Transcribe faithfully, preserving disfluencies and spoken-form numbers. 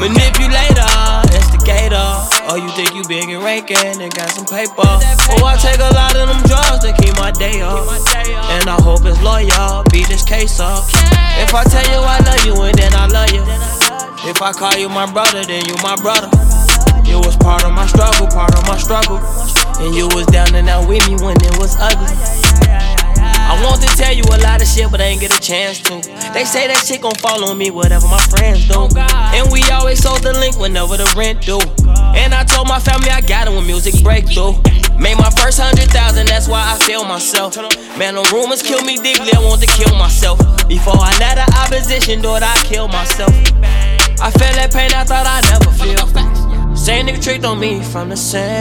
Manipulator, instigator. Oh, you think you big and raking and got some paper? Oh, I take a lot of them drugs to keep my day up. And I hope it's loyal, beat this case up. If I tell you I love you and then I love you. If I call you my brother, then you my brother. You was part of my struggle, part of my struggle. And you was down and out with me when it was ugly. I want to tell you a lot of shit, but I ain't get a chance to. They say that shit gon' fall on me, whatever my friends do. And we always sold the link whenever the rent due. And I told my family I got it when music breakthrough. Made my first hundred thousand, that's why I feel myself. Man, the rumors kill me deeply, I want to kill myself. Before I let the opposition do it, I kill myself. I felt that pain I thought I'd never feel. Same nigga tricked on me from the same.